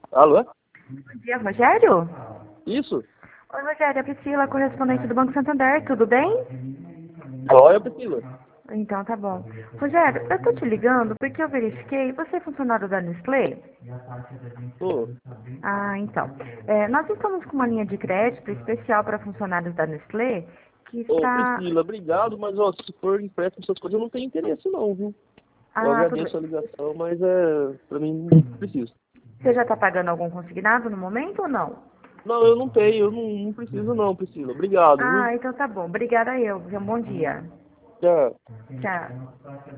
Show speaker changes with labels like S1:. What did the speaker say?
S1: Alô?
S2: Bom dia, Rogério?
S1: Isso?
S2: Oi, Rogério, é a Priscila, correspondente do Banco Santander, tudo bem?
S1: Olha, Priscila.
S2: Então tá bom. Rogério, eu tô te ligando porque eu verifiquei, você é funcionário da Nestlé?
S1: Ô,
S2: Ah, então. Nós estamos com uma linha de crédito especial para funcionários da Nestlé que está...
S1: Priscila, obrigado, mas ó, se for empréstimo, essas coisas, eu não tenho interesse não, viu? Eu
S2: Ah, tudo bem.
S1: agradeço a ligação, mas pra mim não preciso.
S2: Você já está pagando algum consignado no momento ou não?
S1: Não, eu não tenho, eu não preciso não, Priscila. Obrigado, viu?
S2: Ah, então tá bom. Obrigada eu. Um bom dia.
S1: Tchau.
S2: Tchau.